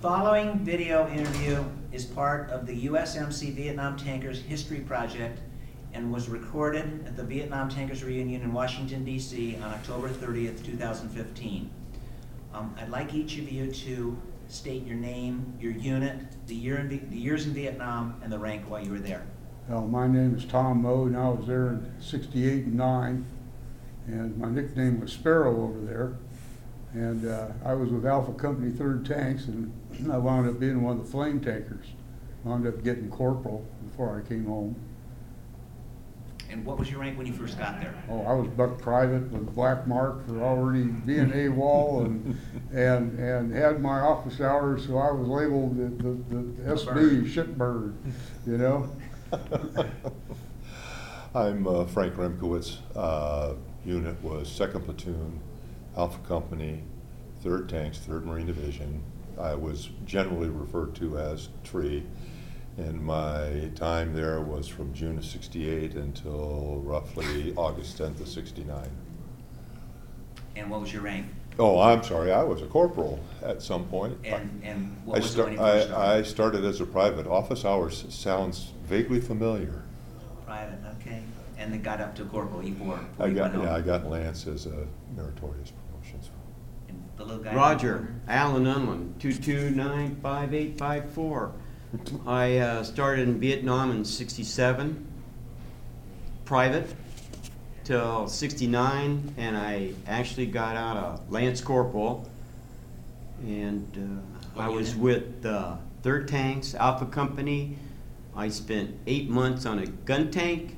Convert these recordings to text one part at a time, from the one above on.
Following video interview is part of the USMC Vietnam Tankers History Project and was recorded at the Vietnam Tankers Reunion in Washington, D.C. on October 30th, 2015. I'd like each of you to state your name, your unit, the years in Vietnam, and the rank while you were there. My name is Tom Moe, and I was there in 68 and 9, and my nickname was Sparrow over there. And I was with Alpha Company 3rd Tanks, and I wound up being one of the flame tankers. Wound up getting corporal before I came home. And what was your rank when you first got there? Oh, I was buck private with a black mark for already being AWOL, and had my office hours, so I was labeled the SB shipbird, you know. I'm Frank Remkowitz. Unit was 2nd Platoon, Alpha Company, 3rd Tanks, 3rd Marine Division. I was generally referred to as Tree, and my time there was from June of 68 until roughly August 10th of 69. And what was your rank? Oh, I'm sorry, I was a corporal at some point. And what was it when you first started? I started as a private. Office hours sounds vaguely familiar. Private, okay. And then got up to corporal, E4. I got Lance as a meritorious promotions. And the little guy. Roger, Alan Unlin, 2295854. I started in Vietnam in 67, private, till 69, and I actually got out a Lance Corporal, and I was with 3rd Tanks, Alpha Company. I spent 8 months on a gun tank.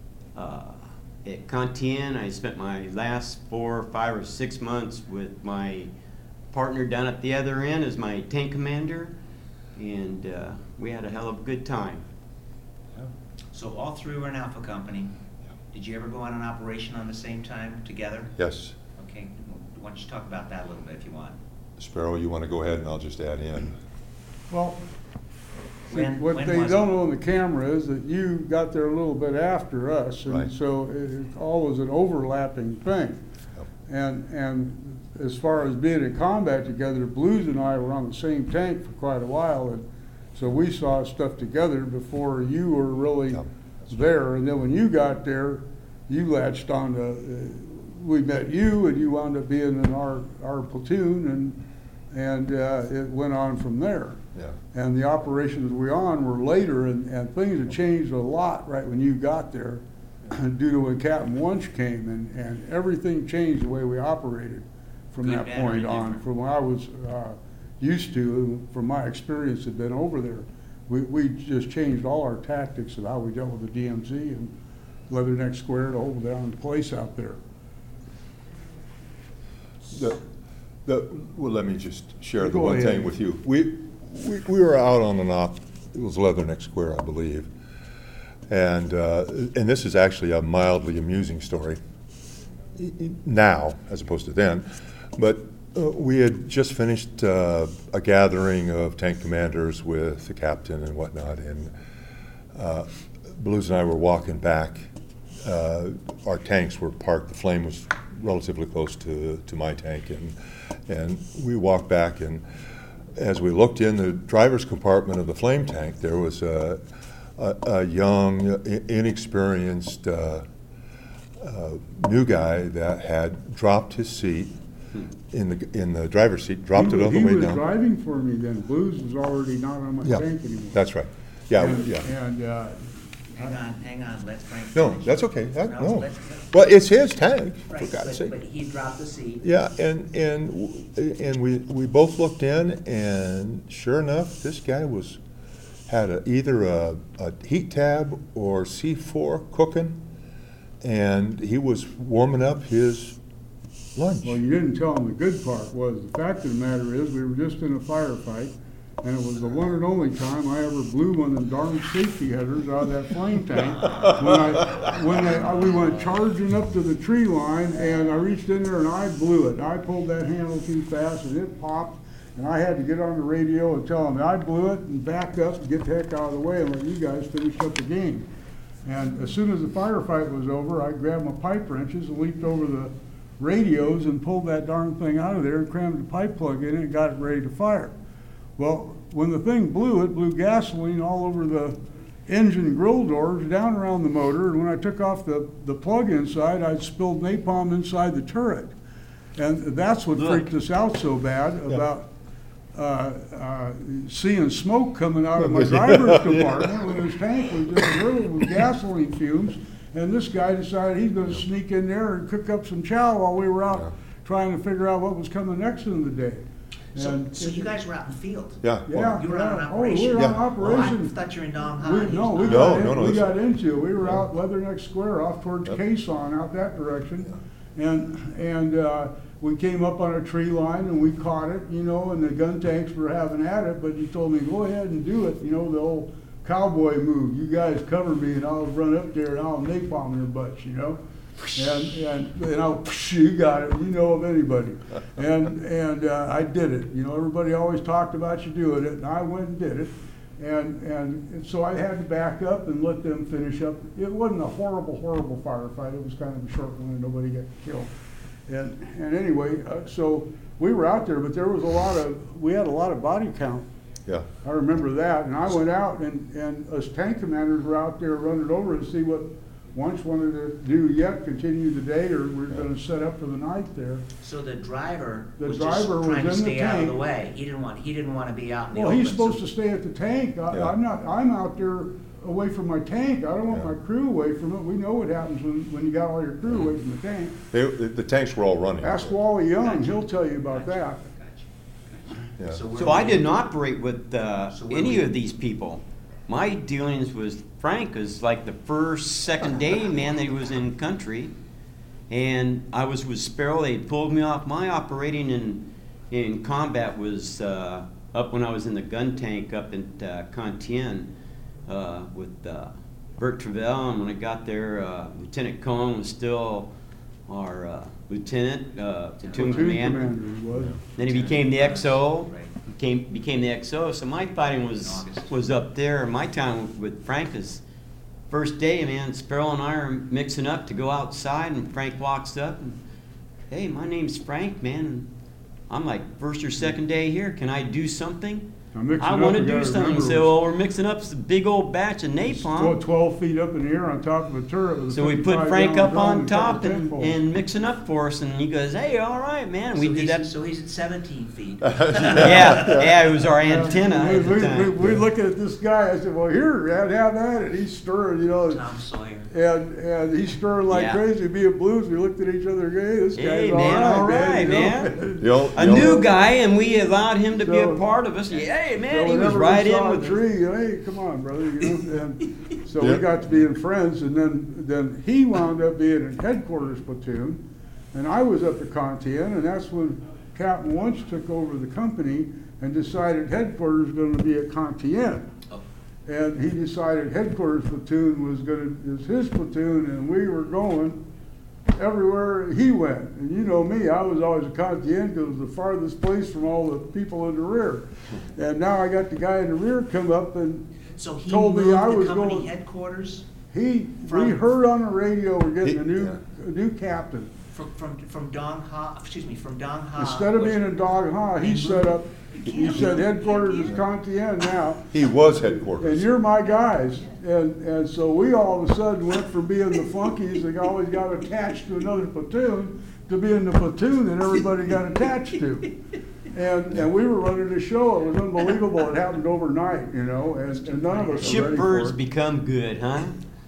At Cantien, I spent my last 4, 5, or 6 months with my partner down at the other end as my tank commander, and we had a hell of a good time. So all three were in Alpha Company. Did you ever go on an operation on the same time together? Yes. Okay, why don't you talk about that a little bit if you want. Sparrow, you want to go ahead and I'll just add in. Well, When what they was don't it? know on the camera is that you got there a little bit after us, and Right. so it's always an overlapping thing. Yep. And as far as being in combat together, Blues and I were on the same tank for quite a while, and so we saw stuff together before you were really Yep. there. And then when you got there, you latched on to, we met you, and you wound up being in our platoon, and it went on from there. Yeah. And the operations we on were later, and things had changed a lot right when you got there due to when Captain Wunsch came, and everything changed the way we operated from Good, that bad, or point on. indifferent? From what I was used to, from my experience had been over there, we just changed all our tactics of how we dealt with the DMZ and Leatherneck Square to hold down the place out there. Well, let me just share the Go one ahead. thing with you. We were out on an op, it was Leatherneck Square, I believe. And this is actually a mildly amusing story now, as opposed to then. But we had just finished a gathering of tank commanders with the captain and whatnot, and Blues and I were walking back. Our tanks were parked, the Flame was relatively close to my tank, and we walked back, and as we looked in the driver's compartment of the Flame tank, there was a young, inexperienced new guy that had dropped his seat in the driver's seat, dropped it on the way He was down. driving for me then. Blues was already not on my Yeah, tank anymore. that's right. Yeah, And- yeah. And Hang on, let Frank No, finish. that's okay. No. let's- Well, it's his tank, for Right, God's sake. but he dropped the seat. Yeah, and we both looked in, and sure enough, this guy had either a heat tab or C4 cooking, and he was warming up his lunch. well, you didn't tell him the good part was, the fact of the matter is, we were just in a firefight, and it was the one and only time I ever blew one of them darn safety headers out of that flame tank. We went charging up to the tree line, and I reached in there and I blew it. I pulled that handle too fast and it popped, and I had to get on the radio and tell them that I blew it and back up and get the heck out of the way and let you guys finish up the game. And as soon as the firefight was over, I grabbed my pipe wrenches and leaped over the radios and pulled that darn thing out of there and crammed the pipe plug in it and got it ready to fire. Well, when the thing blew, it blew gasoline all over the engine grill doors, down around the motor, and when I took off the plug inside, I'd spilled napalm inside the turret. And that's what freaked us out so bad about seeing smoke coming out of my driver's compartment when his tank was just riddled with gasoline fumes. And this guy decided he's going to sneak in there and cook up some chow while we were out trying to figure out what was coming next in the day. So you guys were out in the field? Yeah. Yeah. You were on an Oh, we operation? were on Yeah. operation. Oh, I thought you were in Dong Ha. We No, got into it. We were out Leatherneck Square off towards Quezon, out that direction. And we came up on a tree line and we caught it, you know, and the gun tanks were having at it, but he told me, go ahead and do it, you know, the old cowboy move. You guys cover me and I'll run up there and I'll napalm your butts, you know. And I'll, you got it, you know of anybody. And I did it. You know, everybody always talked about you doing it, and I went and did it. And so I had to back up and let them finish up. It wasn't a horrible firefight. It was kind of a short one and nobody got killed. And anyway, so we were out there, but there was we had a lot of body count. Yeah. I remember that. And I went out and us tank commanders were out there running over to see what Wunsch wanted to do yet, continue the day, or we're going to set up for the night there. So the driver The was driver just was trying to in the stay out of the tank. way. He didn't want to be out in the Well, open. he's supposed so- to stay at the tank. Yeah. I'm out there away from my tank. I don't want Yeah. my crew away from it. We know what happens when you got all your crew away from the tank. The tanks were all running. Ask Wally Young, he'll tell you about that. Yeah. So So I didn't operate with So where any were you? of these people. My dealings with Frank was like the first, second day, man, that he was in country. And I was with Sparrow. They pulled me off. My operating in combat was up when I was in the gun tank up in Contien with Bert Travell. And when I got there, Lieutenant Cohen was still our lieutenant, platoon commander. He was. Then he became the XO. Right. Became the XO. So my fighting was up there. My time with Frank is first day, man. Sparrow and I are mixing up to go outside, and Frank walks up and, hey, my name's Frank, man. And I'm like, first or second day here. Can I do something? Now, mixing I up, want to you do gotta something. remember, So well, we're mixing up a big old batch of napalm. 12 feet up in the air on top of a turret. With a So we put 55 Frank gallon up drum on and a couple top and, 10-volts. and mixing up for us, and he goes, "Hey, all right, man." And we so did he's, that. So he's at 17 feet. Yeah, it was our antenna at the time. We looking at this guy. I said, "Well, here, have at it." He's stirring, you know, Tom Sawyer. and he's stirring like Yeah. crazy. Being blues, we looked at each other. Hey, this guy's Hey, all man, right, all right, you know? man. The A new guy, and we allowed him to be a So- part of us. Hey, So man, he was whenever right we saw in a with us. tree, hey, come on, brother. You know? And so Yeah. we got to being friends, and then he wound up being in headquarters platoon, and I was up at Contien, and that's when Captain Wunsch took over the company and decided headquarters was going to be at Contien. Oh. And he decided headquarters platoon is his platoon, and we were going everywhere he went. And you know me, I was always a Contien because it was the farthest place from all the people in the rear. And now I got the guy in the rear come up and So he told me moved I the was company going- headquarters we From- heard on the radio we're getting He- a new captain. from Dong Ha. Excuse me, from Dong Ha. Instead of being in Dog Ha, he set up. He said headquarters is Contien now. He was And headquarters. you're my guys. And so we all of a sudden went from being the flunkies that always got attached to another platoon to being the platoon that everybody got attached to. And we were running the show. It was unbelievable. It happened overnight, you know, and none of us were ready for Shipbirds it. become good, huh?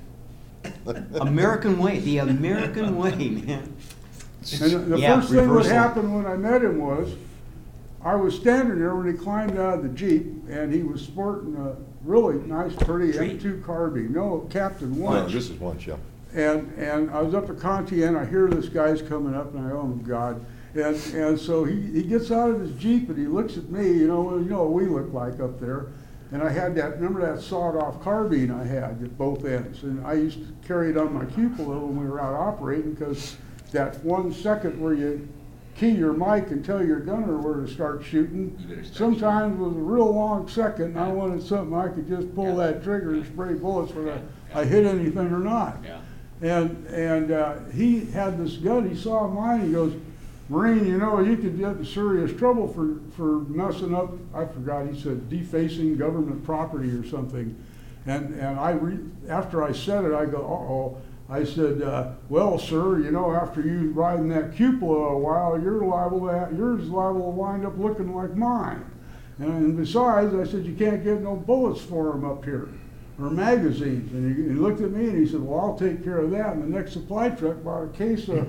American way, the American way, man. And the Yeah, first thing that reversal. happened when I met him was, I was standing there when he climbed out of the Jeep, and he was sporting a really nice, pretty Treat? M2 carbine. No, Captain No, Wunsch. this is once, yeah. And I was up at Contien, I hear this guy's coming up, and I, oh my God. And so he gets out of his Jeep and he looks at me, you know what we look like up there. And I had remember that sawed-off carbine I had at both ends? And I used to carry it on my cupola when we were out operating, because that 1 second where you key your mic and tell your gunner where to start shooting, sometimes was a real long second, and I wanted something I could just pull that trigger and spray bullets whether I hit anything or not. Yeah. And he had this gun, he saw mine, he goes, Marine, you know, you could get in serious trouble for messing up, I forgot, he said defacing government property or something. And after I said it, I go, uh-oh. I said, well, sir, you know, after you ride in that cupola a while, yours is liable to wind up looking like mine. And besides, I said, you can't get no bullets for them up here, or magazines. And he looked at me and he said, well, I'll take care of that. And the next supply truck bought a case of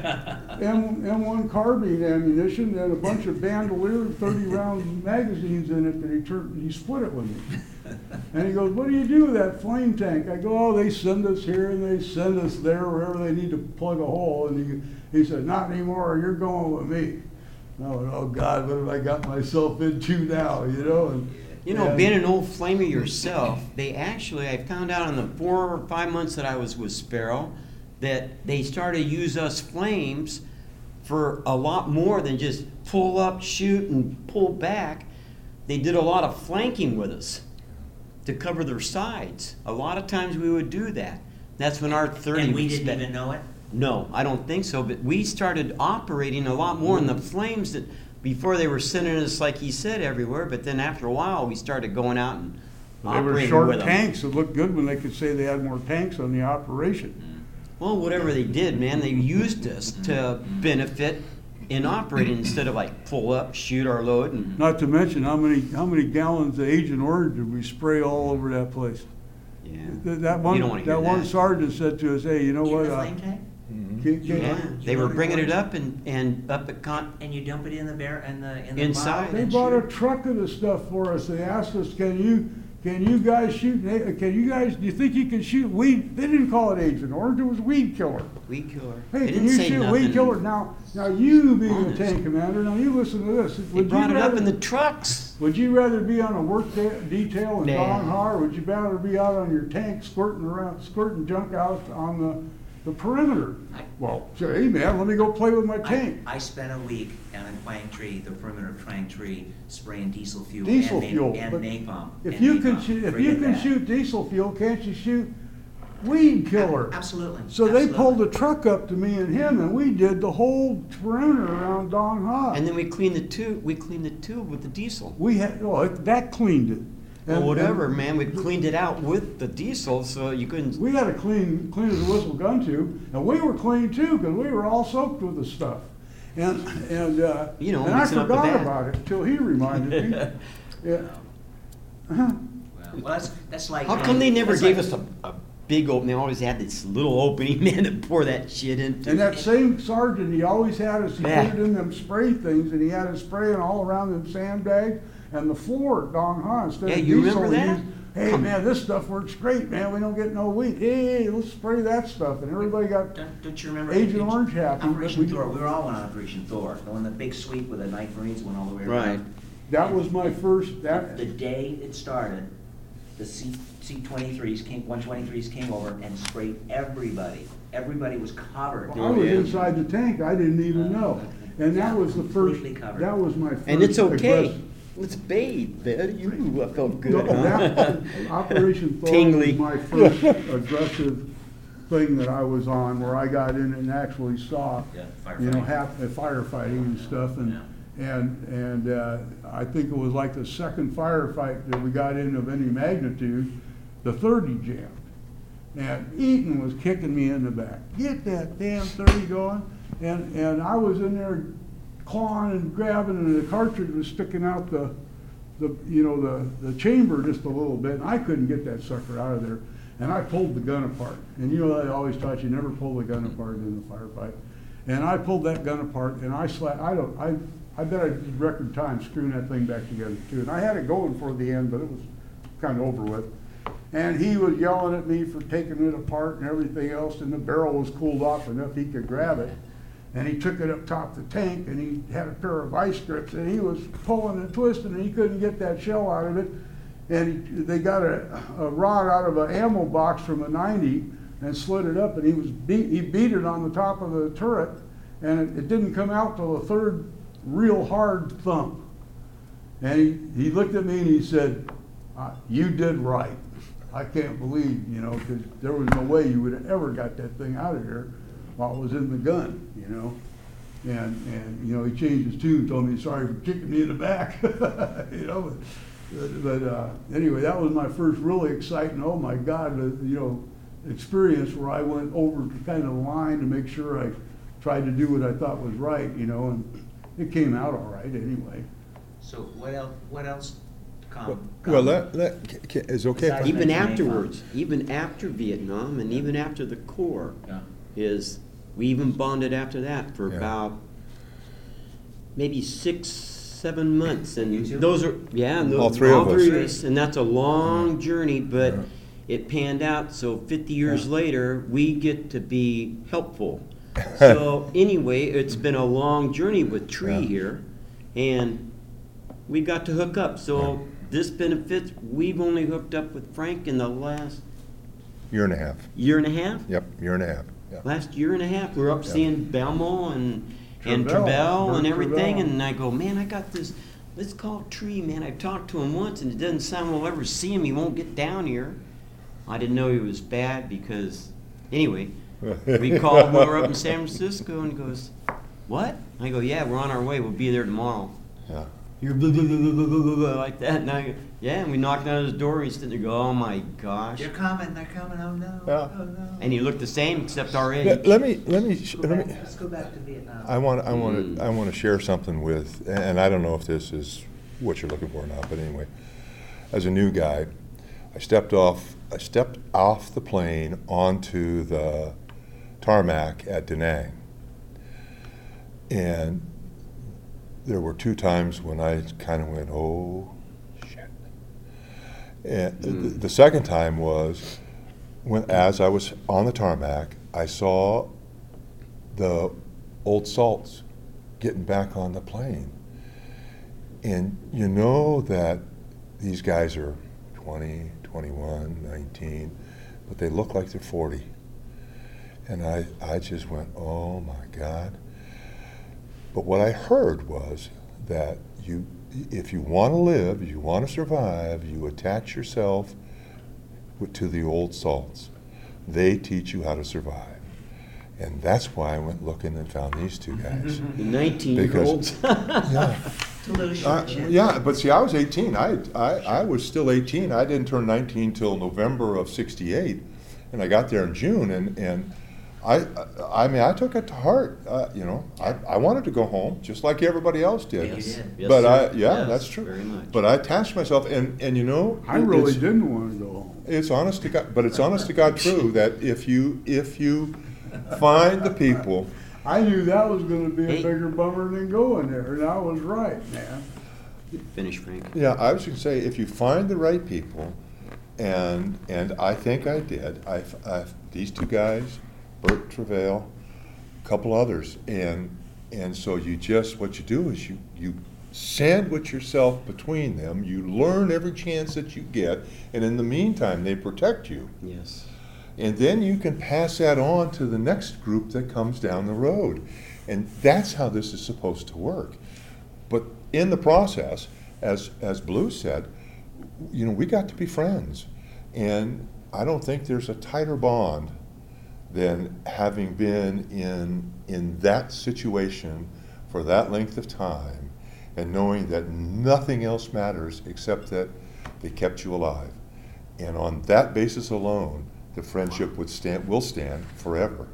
M1 carbine ammunition and a bunch of Bandolier 30-round magazines in it that he split it with me. And he goes, what do you do with that flame tank? I go, oh, they send us here and they send us there, wherever they need to plug a hole. And he said, not anymore, you're going with me. And I went, oh God, what have I got myself into now, you know? And being an old flamer yourself, I found out in the 4 or 5 months that I was with Sparrow, that they started to use us flames for a lot more than just pull up, shoot, and pull back. They did a lot of flanking with us to cover their sides. A lot of times we would do that. That's when our 30 And we would didn't spend- even know it? No, I don't think so, but we started operating a lot more in the flames that before they were sending us, like he said, everywhere, but then after a while, we started going out and they were operating short with them. tanks. It looked good when they could say they had more tanks on the operation. Well, whatever they did, man, they used us to benefit in operating instead of like pull up, shoot our load, and Not to mention how many gallons of Agent Orange did we spray all over that place? yeah. That You don't wanna hear one that. sergeant said to us, hey, you know In what? the flame tank? Yeah, they were bringing it up and up at And you dump it in the Inside. bottle They and bought shoot a it? truck of the stuff for us. They asked us, can you guys shoot, do you think you can shoot weed? They didn't call it Agent Orange, it was weed killer. weed killer. Hey, They can didn't you say shoot nothing. weed killer? Now you being Honest. a tank commander, now you listen to this. They brought it up in the trucks. Would you rather be on a work detail in Nah. Don Har, or would you rather be out on your tank squirting junk out on the perimeter? Well, say, hey man, let me go play with my tank. I spent a week down in Twang Tree, the perimeter of Twang Tree, spraying diesel fuel Diesel and fuel, and but napalm. If and you can napalm. if Forget you can that. shoot diesel fuel, can't you shoot weed killer? Absolutely. So they absolutely. pulled the truck up to me and him, and we did the whole perimeter around Don Har. And then we cleaned the tube with the diesel. We had, that cleaned it. Or And- whatever, and man, we cleaned it out with the diesel so you couldn't. We had a clean as a whistle gun too, and we were clean too, because we were all soaked with the stuff. And You know, and I mixing up the forgot bad. about it till he reminded me. Yeah. Uh-huh. Well, that's like. How come they never that's gave like- us a big opening? They always had this little opening, man, to pour that shit into. And that same sergeant, he always had us, he Yeah. put it in them spray things, and he had us spraying all around them sandbags and the floor at Don Juan instead Yeah, of you diesel. remember he that? used, hey Come- man, this stuff works great, man. We don't get no weed. Hey, let's spray that stuff, and everybody got. Don't you remember? Agent Orange happy, but Operation we- Thor, we were all on Operation Thor, the one, the big sweep with the Night Marines went all the way Right. around. That was my first. That The day it started, the C-23s came, 123s came over and sprayed everybody. Everybody was covered. I was yeah. inside the tank. I didn't even know, and that was the first. Completely covered. That was my first. And it's okay. aggressive- Let's bathe, man. You felt good, No, huh? that, Operation Thor Tingly. was my first aggressive thing that I was on, where I got in and actually saw, Yeah, you know, firefighting. firefighting and stuff, and I think it was like the second firefight that we got in of any magnitude, the 30 jammed. And Eaton was kicking me in the back. Get that damn 30 going. And I was in there clawing and grabbing, and the cartridge was sticking out the chamber just a little bit, and I couldn't get that sucker out of there. And I pulled the gun apart. And you know, they always taught you never pull the gun apart in a firefight. And I pulled that gun apart, and I bet I did record time screwing that thing back together too. And I had it going for the end, but it was kind of over with. And he was yelling at me for taking it apart and everything else, and the barrel was cooled off enough he could grab it. And he took it up top the tank, and he had a pair of vice grips, and he was pulling and twisting, and he couldn't get that shell out of it. And they got a rod out of an ammo box from a 90 and slid it up, and he beat it on the top of the turret, and it didn't come out till the third real hard thump. And he looked at me and he said, "You did right." I can't believe, because there was no way you would have ever got that thing out of here while it was in the gun, And you know, he changed his tune, told me, sorry for kicking me in the back, you know. But anyway, that was my first really exciting, oh my God, you know, experience where I went over to kind of the line to make sure I tried to do what I thought was right, you know, and it came out all right anyway. So what else? Well, is okay. Besides- Even 1985. afterwards, even after Vietnam and even after the Corps, is, we even bonded after that for Yeah. about maybe 6, 7 months. And You two? those are, yeah, and All three of us. us. And that's a long journey, but Yeah. it panned out. So 50 years Yeah. later, we get to be helpful. So anyway, it's been a long journey with Tree Yeah. here, and we got to hook up. So this benefits, we've only hooked up with Frank in the last Year and a half. year and a half. Yep, year and a half. Yeah. Last year and a half, we're up Yeah. seeing Belmo and Travell, Travell and Bert everything, Travell. and I go, man, I got this. Let's call Tree, man. I've talked to him once, and it doesn't sound we'll ever see him. He won't get down here. I didn't know he was bad because, anyway, we called when we were up in San Francisco, and he goes, "What?" I go, "Yeah, we're on our way. We'll be there tomorrow." Yeah. You're blah, blah, blah, blah, blah, blah, blah, like that. And I go, yeah, and we knocked on his door, and he's sitting there, go, "Oh my gosh!" They're coming, oh no, Yeah. oh no. And he looked the same except our age. Let me Let's go back to Vietnam. I want to share something with, and I don't know if this is what you're looking for or not, but anyway, as a new guy, I stepped off the plane onto the tarmac at Da Nang, and there were 2 times when I kind of went, oh shit. And the second time was when, as I was on the tarmac, I saw the old salts getting back on the plane. And you know that these guys are 20, 21, 19, but they look like they're 40. And I just went, oh my God. But what I heard was that if you want to live, you want to survive, you attach yourself to the old salts. They teach you how to survive. And that's why I went looking and found these 2 guys. The 19-year-olds. Yeah. It's a little short, Jim. Yeah, but see, I was 18. I was still 18. I didn't turn 19 till November of '68, and I got there in June. And I mean, I took it to heart. You know, I wanted to go home just like everybody else did. Yeah, you did. Yes, But sir. yeah, Yes, that's true. very much. But I attached myself, and you know, I really it's- didn't want to go home. It's honest to God, but it's honest to God true that if you find the people. I knew that was gonna be a Hey. bigger bummer than going there, and I was right, man. Finish, Frank. Yeah, I was going to say, if you find the right people, and I think I did. These 2 guys, Bert Travell, a couple others, and so what you do is you sandwich yourself between them. You learn every chance that you get, and in the meantime, they protect you. Yes. And then you can pass that on to the next group that comes down the road. And that's how this is supposed to work. But in the process, as Blue said, you know, we got to be friends. And I don't think there's a tighter bond than having been in that situation for that length of time and knowing that nothing else matters except that they kept you alive. And on that basis alone, the friendship will stand forever.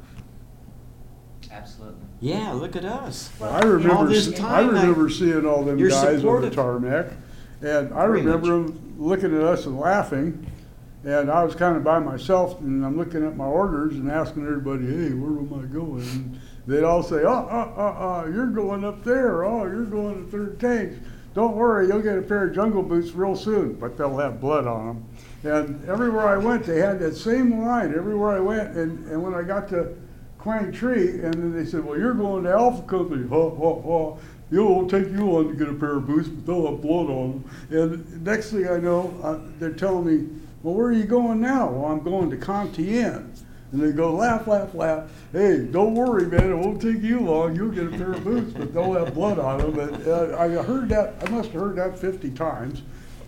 Absolutely. Yeah, look at us. I remember, all this I time, remember seeing all them you're guys on the supportive. tarmac, and I Very remember them looking at us and laughing, and I was kind of by myself, and I'm looking at my orders and asking everybody, hey, where am I going? And they'd all say, you're going up there, you're going to 3rd tanks. Don't worry, you'll get a pair of jungle boots real soon, but they'll have blood on them. And everywhere I went, they had that same line everywhere I went, and when I got to Quang Tree, and then they said, well, you're going to Alpha Company. It'll take you on to get a pair of boots, but they'll have blood on them. And next thing I know, they're telling me, well, where are you going now? Well, I'm going to Comtien. And they go, laugh, laugh, laugh. Hey, don't worry, man, it won't take you long. You'll get a pair of boots, but they'll have blood on them. And I heard that, I must have heard that 50 times.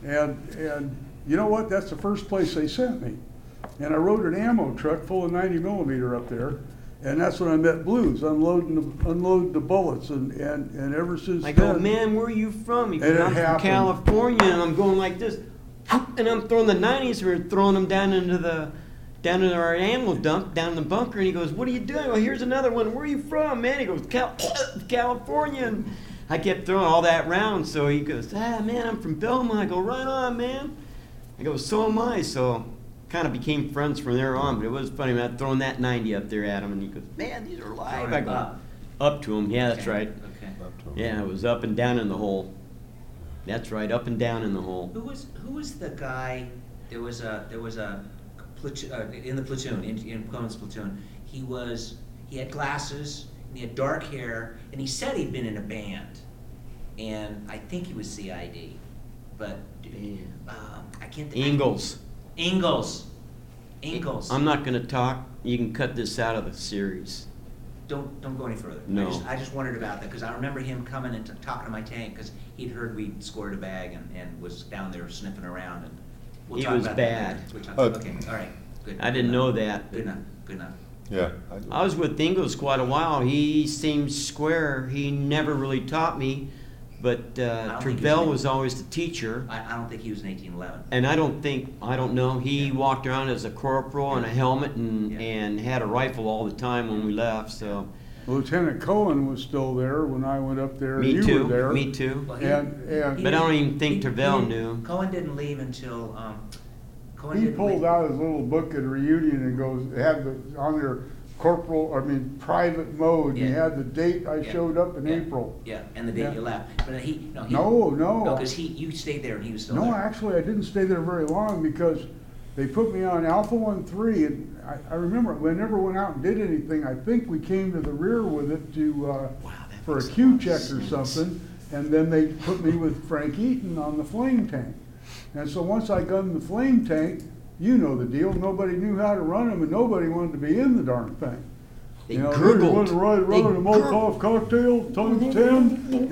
And you know what? That's the first place they sent me. And I rode an ammo truck full of 90 millimeter up there. And that's when I met Blues, unloading the bullets, and ever since I go, then- man, where are you from? He goes, And it I'm from happened. California, and I'm going like this, and I'm throwing the 90s. We're throwing them down into our ammo dump, down in the bunker. And he goes, "What are you doing?" Well, here's another one. Where are you from, man? He goes, California. And I kept throwing all that round. So he goes, man, I'm from Belmont. I go, right on, man. I go, so am I. So kind of became friends from there on. But it was funny, man, throwing that 90 up there at him, and he goes, "Man, these are live." I go, up to him. Yeah, that's Okay, right. Okay. Yeah, it was up and down in the hole. That's right, up and down in the hole. Who was the guy? There was a platoon, in the platoon, in Conan's platoon. He had glasses and he had dark hair, and he said he'd been in a band, and I think he was CID, but I can't think. Ingalls. Ingalls. I'm not gonna talk. You can cut this out of the series. Don't go any further. No. I just wondered about that, because I remember him coming and talking to my tank, because he'd heard we'd scored a bag and was down there sniffing around, and we'll He talk was about bad. that later. Oh. Okay, all right, good. I didn't know that. Good enough, good enough. Yeah. I was with Ingalls quite a while. He seemed square. He never really taught me, but don't think he Travell was- was always the teacher. I don't think he was in 1811. And I don't know. He walked around as a corporal in a helmet Yeah. and had a rifle all the time when we left. So Lieutenant Cohen was still there when I went up there. me You too. were there. Me too. Well, And But I don't even think Travell he- knew. Cohen didn't leave until, Cohen he didn't pulled leave. out his little book at reunion and goes, had on there private mode. He Yeah. had the date I Yeah. showed up in Yeah. April. Yeah, and the day Yeah. you left. But No. No, because you stayed there and he was still No, there. actually, I didn't stay there very long because they put me on Alpha 1-3, and I remember we never went out and did anything. I think we came to the rear with it that for a makes Q lot of check or sense. something, and then they put me with Frank Eaton on the flame tank. And so once I got in the flame tank, you know the deal, nobody knew how to run them, and nobody wanted to be in the darn thing. They You know, gurgled. wanted to ride They around a Molotov cocktail times 10,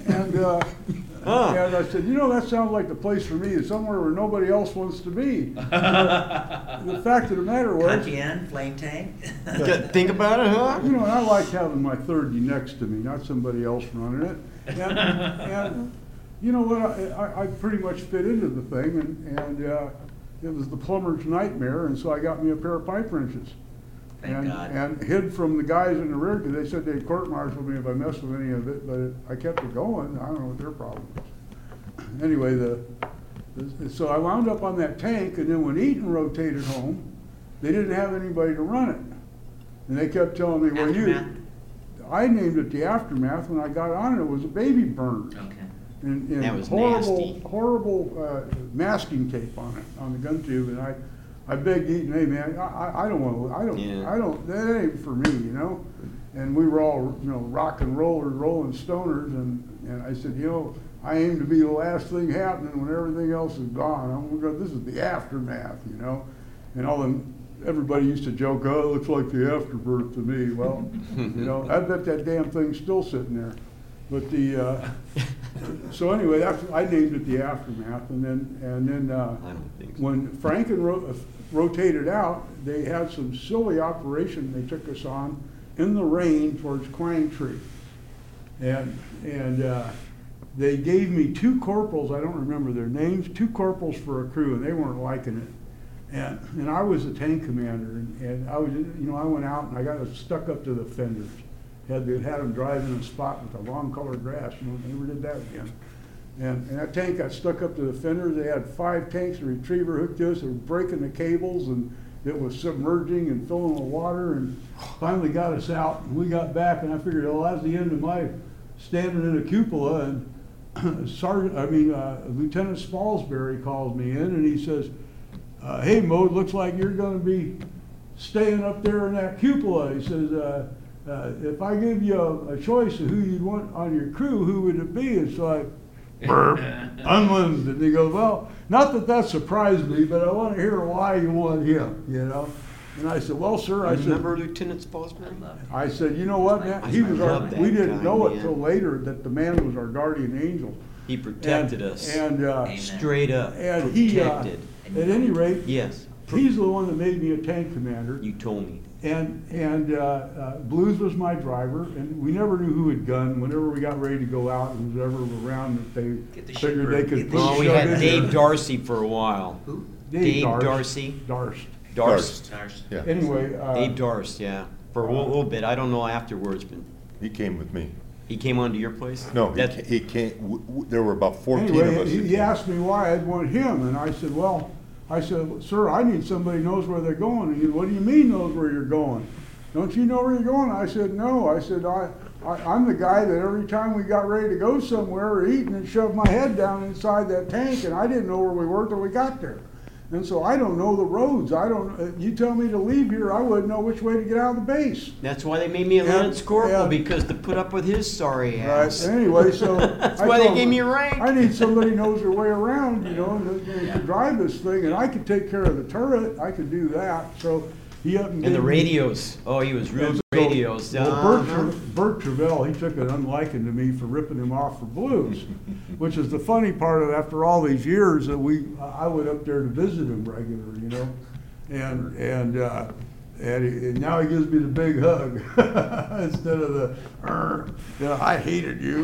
and I said, that sounds like the place for me, is somewhere where nobody else wants to be. The fact of the matter was, Kantian, flame tank. Think about it, huh? and I liked having my 30 next to me, not somebody else running it. And you know what, I pretty much fit into the thing, and it was the plumber's nightmare, and so I got me a pair of pipe wrenches. Thank God. And hid from the guys in the rear, because they said they'd court-martial me if I messed with any of it, but I kept it going. I don't know what their problem was. Anyway, so I wound up on that tank, and then when Eaton rotated home, they didn't have anybody to run it. And they kept telling me, well, Aftermath? I named it the Aftermath. When I got on it, it was a baby burner. Okay. And That was horrible, nasty. horrible masking tape on it, on the gun tube, and I begged Eaton, hey man, I don't want to, Yeah. I don't, that ain't for me, And we were all, rock and rollers, rolling stoners, and I said, I aim to be the last thing happening when everything else is gone. This is the aftermath, And everybody used to joke, oh, it looks like the afterbirth to me. Well, I bet that damn thing's still sitting there. But so anyway, I named it the Aftermath, and then I don't think so. when Franken rotated out, they had some silly operation they took us on in the rain towards Quang Tree, and they gave me 2 corporals. I don't remember their names. 2 corporals for a crew, and they weren't liking it. And I was a tank commander, and I was, I went out and I got stuck up to the fenders. Had them drive in a spot with a long colored grass, never did that again. And that tank got stuck up to the fenders. They had 5 tanks, a retriever hooked to us, they were breaking the cables, and it was submerging and filling with water, and finally got us out. And we got back, and I figured, well, that's the end of my standing in a cupola, and Lieutenant Spalsbury calls me in, and he says, hey, Mo, it looks like you're gonna be staying up there in that cupola. He says, if I give you a choice of who you'd want on your crew, who would it be? And so I, burp, unlimited. And he goes, well, not that that surprised me, but I want to hear why you want him, And I said, well, sir, I Remember said, Lieutenant Spalsbury? I said, you know what, man? He was I love that we didn't guy, know it man. till later that the man was our guardian angel. He protected And- us. And, Amen. Straight up. and he, Protected. at any rate, Yes. he's the one that made me a tank commander. You told me. Blues was my driver, and we never knew who had gunned. Whenever we got ready to go out, and whoever was around that they Get the figured shit they burnt. could Get the put shit Oh, we shove had in Dave there. Darcy for a while. Who? Dave Darcy. Darst. Darst. Stars. Yeah, Anyway, Dave Darst, yeah. For a little bit. I don't know afterwards, but he came with me. he came onto your place? No, That- he came, there were about 14 of us. anyway, that he came. asked me why I'd want him, and I said, well, sir, I need somebody who knows where they're going. And he said, what do you mean knows where you're going? Don't you know where you're going? I said, no. I said, I'm the guy that every time we got ready to go somewhere or eating and shoved my head down inside that tank, and I didn't know where we were till we got there. And so I don't know the roads. You tell me to leave here, I wouldn't know which way to get out of the base. That's why they made me a Yeah, Lance Corporal, yeah. because to put up with his sorry Right. ass. Anyway, so That's I why they told gave him, me a rank. I need somebody who knows their way around, you know, and that can drive this thing, and I could take care of the turret. I could do that. So he up and And the gave me- radios. Oh, he was real And good so- radios. Well, Uh-huh. Bert Travell, he took an unliking to me for ripping him off for blues, which is the funny part of after all these years that I went up there to visit him regular, you know, and now he gives me the big hug instead of the, I hated you.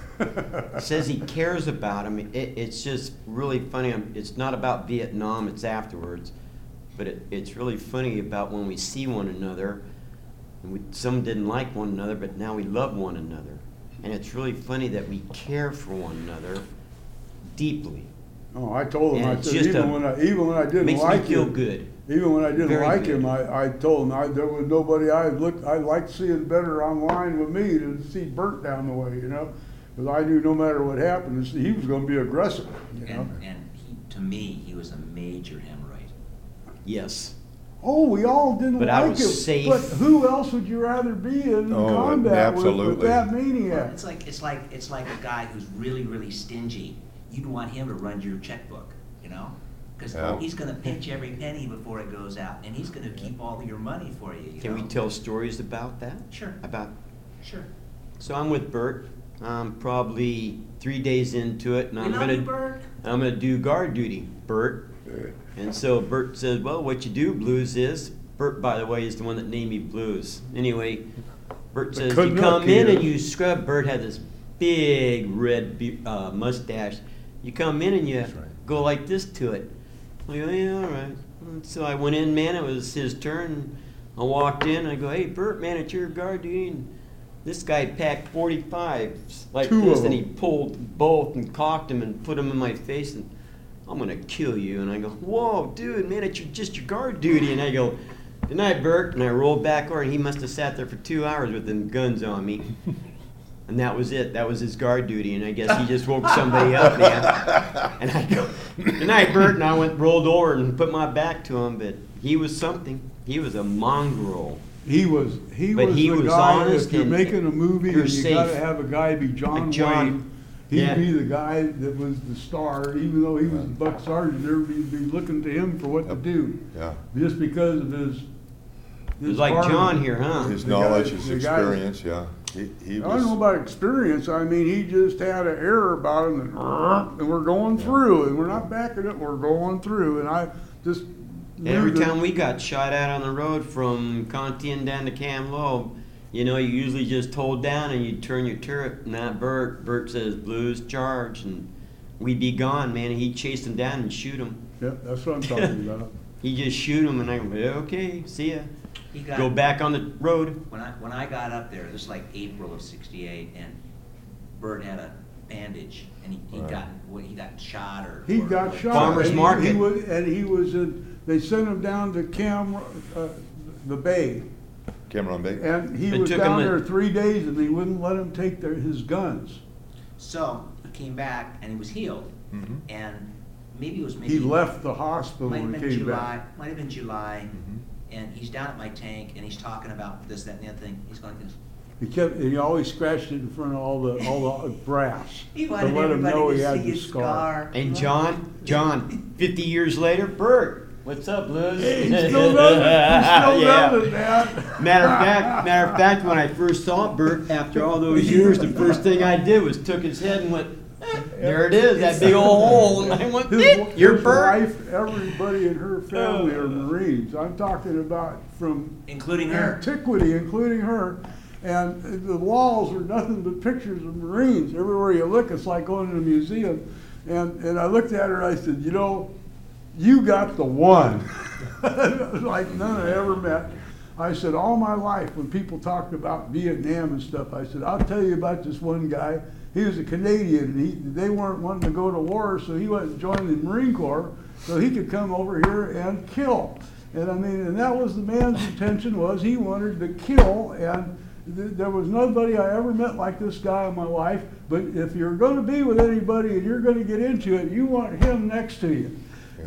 Says he cares about him. It's just really funny. It's not about Vietnam, it's afterwards. But it's really funny about when we see one another. And some didn't like one another, but now we love one another. And it's really funny that we care for one another deeply. Oh, I told him, And I it's said, just even when I didn't Makes like me feel him, good. even when I didn't Very like good. him, I told him there was nobody I liked seeing better online with me than to see Bert down the way, you know, because I knew no matter what happened, he was going to be aggressive, you know. And to me, he was a major hemorrhoid. Yes. Oh, we all didn't But I like was him, safe. but who else would you rather be in Oh, combat with absolutely. that maniac? It's like a guy who's really, really stingy. You'd want him to run your checkbook, you know? Because Yeah. he's gonna pinch every penny before it goes out, and he's gonna keep all your money for you, you Can we know? tell stories about that? Sure. So I'm with Bert. I'm probably 3 days into it, and We love you, Bert. I'm gonna do guard duty, Bert. And so Bert says, well, what you do, Blues, is, Bert, by the way, is the one that named me Blues. Anyway, Bert says, you couldn't come look in either. and you scrub. Bert had this big red mustache. You come in and you right. go like this to it. I go, yeah, all right. And so I went in, man, it was his turn. I walked in, I go, hey, Bert, man, it's your guard duty. And this guy packed 45s like Two this, of and he them. pulled both and cocked them and put them in my face. And I'm gonna kill you. And I go, whoa, dude, man, it's just your guard duty. And I go, good night, Bert. And I rolled back over, and he must have sat there for 2 hours with them guns on me. And that was it. That was his guard duty. And I guess he just woke somebody up, man. And I go, good night, Bert. And I rolled over and put my back to him. But he was something. He was a mongrel. He was But he the was guy, honest if you're and making a movie you're and you safe. gotta have a guy be John Like John. Wayne, he'd Yeah. be the guy that was the star, even though he was the buck sergeant, everybody'd be looking to him for what to do, Yeah, just because of his. It was like part of John it. here, huh? his The knowledge, guy- his the guy- experience, yeah. He I don't know was, about experience, I mean, he just had an air about him and we're going through, and we're not backing it, we're going through, and I just. knew Every that- time we got shot at on the road from Contian down to Kamloops, you know, you usually just hold down and you turn your turret. And that Bert says, Blues, charge. And we'd be gone, man. And he'd chase them down and shoot them. Yep, that's what I'm talking about. He'd just shoot them, and I go, okay, see ya. He got, Go back on the road. when I got up there, this was like April of '68, and Bert had a bandage, and he got shot or. He or- got or- shot. Farmer's and Market. He was they sent him down to the Bay, Cameron Bay. and he It was took down him a- there 3 days, and they wouldn't let him take his guns. So he came back and he was healed, Mhm. and maybe it was He left the hospital Might have and been came July. back. Might have been July, Mhm. and he's down at my tank, and he's talking about this, that, and the other thing. He's going like this. He always scratched it in front of all the brass He to wanted let him know everybody he to had see the his scar. scar. And John, 50 years later, Bert, what's up, Blues? Hey, he still does it. He still Yeah. does it, Dad. Matter of fact, when I first saw Bert after all those years, the first thing I did was took his head and went, There it is, that big old hole, and I went, "Beep, you're his burnt." wife, everybody in her family are Marines. I'm talking about from Including her. antiquity, including her. And the walls are nothing but pictures of Marines. Everywhere you look, it's like going to a museum. And I looked at her, I said, you know, you got the one. Like none I ever met. I said, all my life, when people talked about Vietnam and stuff, I said, I'll tell you about this one guy. He was a Canadian, and they weren't wanting to go to war, so he went and joined the Marine Corps so he could come over here and kill. And I mean, and that was the man's intention, was he wanted to kill. And there was nobody I ever met like this guy in my life. But if you're going to be with anybody and you're going to get into it, you want him next to you.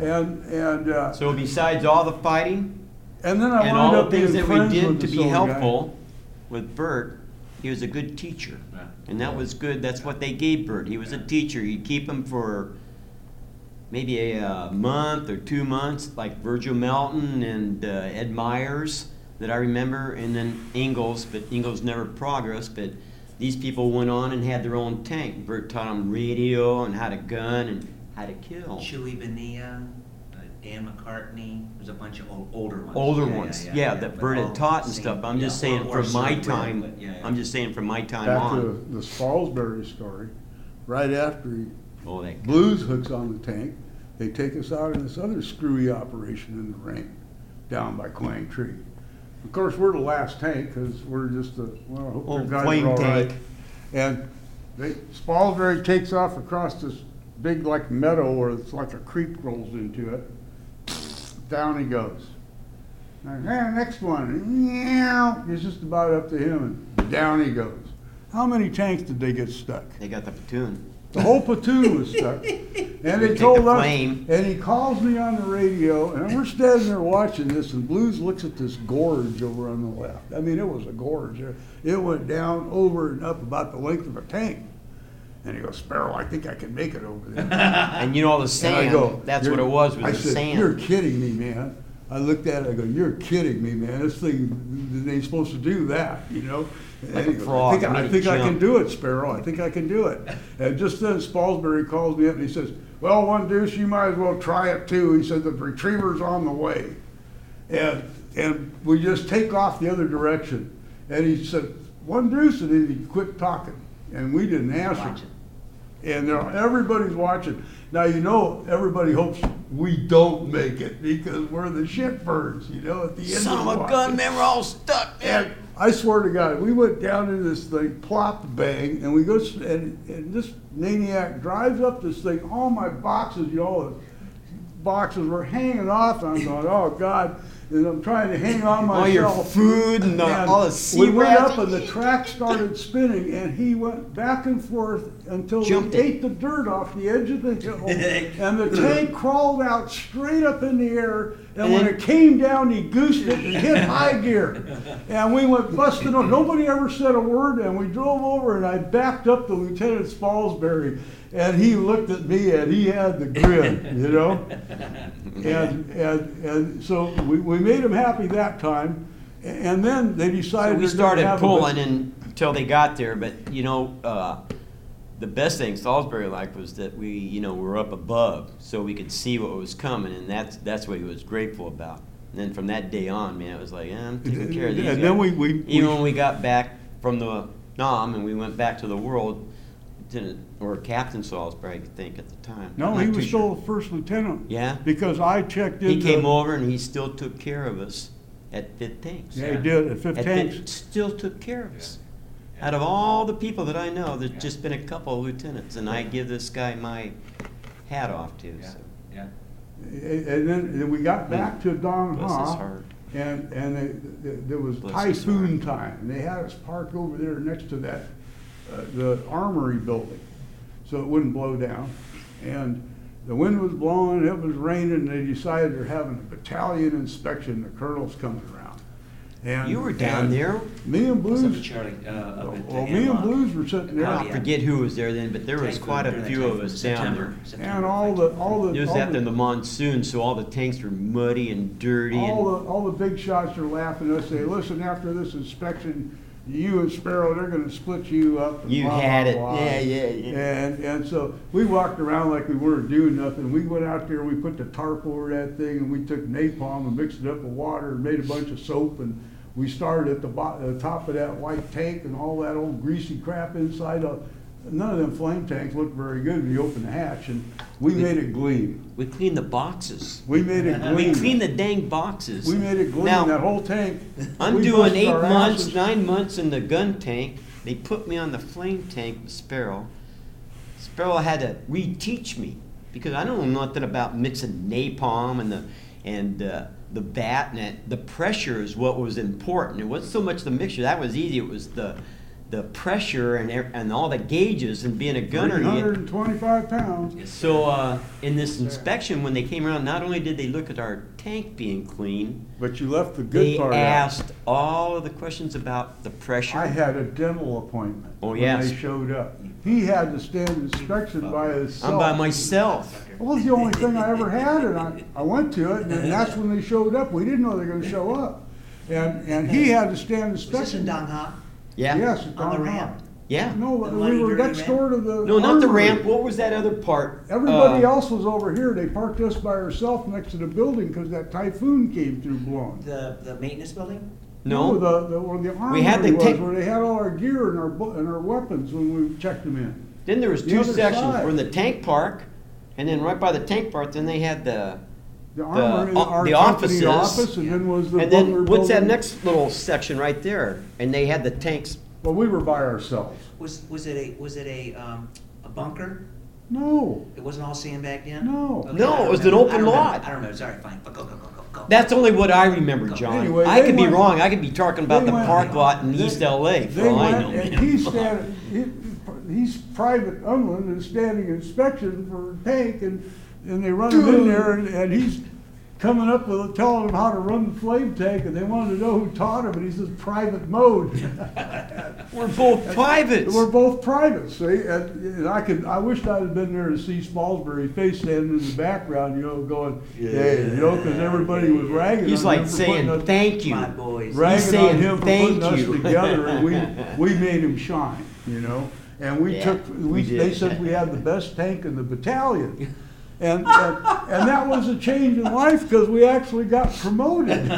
And So besides all the fighting then I and wound all up the things being that we friends did with to this be old guy. helpful with Bert, he was a good teacher. Yeah. And that was good. That's what they gave Bert. He was a teacher. You'd keep him for maybe a month or 2 months, like Virgil Melton and Ed Myers that I remember, and then Ingalls, but Ingalls never progressed. But these people went on and had their own tank. Bert taught them radio and how to gun and how to kill. Chewy Bonilla, Dan McCartney, there's a bunch of older ones. Older Yeah, ones, yeah, yeah, yeah, that but Bert all had taught and same- stuff. I'm just yeah, saying or from my sort of time, but yeah, yeah. I'm just saying from my time Back on. to the Spalsbury story. Right after Oh, that guy. Blues hooks on the tank, they take us out in this other screwy operation in the rain down by Quang Tree. Of course, we're the last tank because we're just the, well, I hope Old the guys Quang are all right. tank. And Spalsbury takes off across this big like meadow where it's like a creek rolls into it. Down he goes. Next one. It's just about up to him and down he goes. How many tanks did they get stuck? They got the platoon. The whole platoon was stuck. And they Take told the us, flame. and he calls me on the radio, and we're standing there watching this, and Blues looks at this gorge over on the left. I mean, it was a gorge. It went down over and up about the length of a tank. And he goes, Sparrow, I think I can make it over there. And you know all the And I sand, go, that's what it was I the said, sand. you're kidding me, man. I looked at it, I go, you're kidding me, man. This thing, they ain't supposed to do that, you know? Like And he a goes, frog, I made think it I can jump." do it, Sparrow. I think I can do it. And just then Spalsbury calls me up and he says, well, one deuce, you might as well try it too. He said, the retriever's on the way. And we just take off the other direction. And he said, one deuce, and then he quit talking. And we didn't answer. Watching. And everybody's watching. Now, you know, everybody hopes we don't make it because we're the shitbirds, you know, at the end Son of of the a gun, man, we're all stuck, man. And I swear to God, we went down into this thing, plop, bang, and we go, and this maniac drives up this thing. All my boxes, you know, boxes were hanging off. And I'm going, oh God. And I'm trying to hang on myself. All your food and all the sea we went rats. up and the track started spinning and he went back and forth until Jumped he it. ate the dirt off the edge of the hill. And the tank crawled out straight up in the air. And when it came down, he goosed it and hit high gear. And we went busting on. Nobody ever said a word. And we drove over and I backed up to Lieutenant Spalsbury. And he looked at me and he had the grin, you know? And so we made him happy that time. And then they So decided we they're gonna started have a pulling bit- until they got there, but you know, the best thing Salisbury liked was that we, you know, were up above, so we could see what was coming, and that's what he was grateful about. And then from that day on, man, it was like, I'm taking care of these And guys. then we Even when we got back from the Nam and we went back to the world, Lieutenant or Captain Salisbury, I think at the time. No, I'm he not was too still sure. the first lieutenant. Yeah? Because I checked in. He came over and he still took care of us at Fifth Tanks. Yeah, he did, at Fifth At Tanks. Fifth- still took care of us. Out of all the people that I know, there's just been a couple of lieutenants, and I give this guy my hat off to. Yeah, So. yeah. And then we got back to Dong Bless his Ha, heart. and there was Bless his typhoon heart. time, and they had us parked over there next to that, the armory building, so it wouldn't blow down. And the wind was blowing, it was raining, and they decided they're having a battalion inspection, the colonel's coming around. And You were down and there. Me and What's up Blues, to Charlie? Up at well, me and Hanlock. Blues were sitting there. I Yeah. forget who was there then, but there was Typhoon, quite a during that few of typhoon, us down there. September, And all the It was all after the- the monsoon, so all the tanks were muddy and dirty. all the big shots are laughing at us, say, listen, after this inspection, you and Sparrow, they're gonna split you up. and You blah, had blah, it. blah. Yeah. And so we walked around like we weren't doing nothing. We went out there, we put the tarp over that thing, and we took napalm and mixed it up with water and made a bunch of soap, and we started at the top of that white tank and all that old greasy crap inside. None of them flame tanks looked very good when you open the hatch, and we made it gleam. We cleaned the boxes. We made it gleam. We cleaned the dang boxes. We made it gleam, Now, that whole tank. I'm We doing busted 8 our months, asses. 9 months in the gun tank. They put me on the flame tank with Sparrow. Sparrow had to reteach me because I don't know nothing about mixing napalm and the bat, and the pressure is what was important. It wasn't so much the mixture, that was easy. It was the pressure and all the gauges, and being a gunner. 325 pounds. So in this inspection, when they came around, not only did they look at our tank being clean, But you left the good they part out. asked all of the questions about the pressure. I had a dental appointment Oh, when yes. they showed up. He had to stand inspection by himself. I'm by myself. It was the only thing I ever had, and I went to it, and then that's when they showed up. We didn't know they were gonna show up. And he had to stand Was this in inspection. Dong Ha? Yeah. Yes, at On the Don ramp? Hop. Yeah. No, The we Bloody were Dirty next Ramp? door to the. No, not the armory. ramp. What was that other part? Everybody else was over here. They parked us by ourselves next to the building because that typhoon came through blowing. The maintenance building? No. Where the armory We had the was, where they had all our gear and our weapons when we checked them in. Then there was The two other sections. side. We're in the tank park, and then right by the tank park, then they had the Armory, our the company offices. office, and then was the and then Butler what's that building. next little section right there? And they had the tanks. Well, we were by ourselves. Was it a bunker? No, It wasn't all sandbagged in? No. Okay, No, I don't it was an remember. open I don't remember. lot. I don't remember, sorry, fine, but go. That's only what I remember, John. Anyway, I they could be went- wrong. I could be talking about they the went- park lot in they- East LA for They all I went, know. and he's private Unland and standing inspection for a tank, and they run him in there, and he's coming up with telling them how to run the flame tank, and they wanted to know who taught him, and he says private mode. We're both privates. We're both private, see, and I wished I'd have been there to see Spalsbury face standing in the background, going, hey, because everybody was ragging He's on him like for saying putting us, thank you. My boys. ragging He's on saying him for thank putting us you. together, and we made him shine, and we Yeah, took, we did. they said we had the best tank in the battalion. And that was a change in life because we actually got promoted,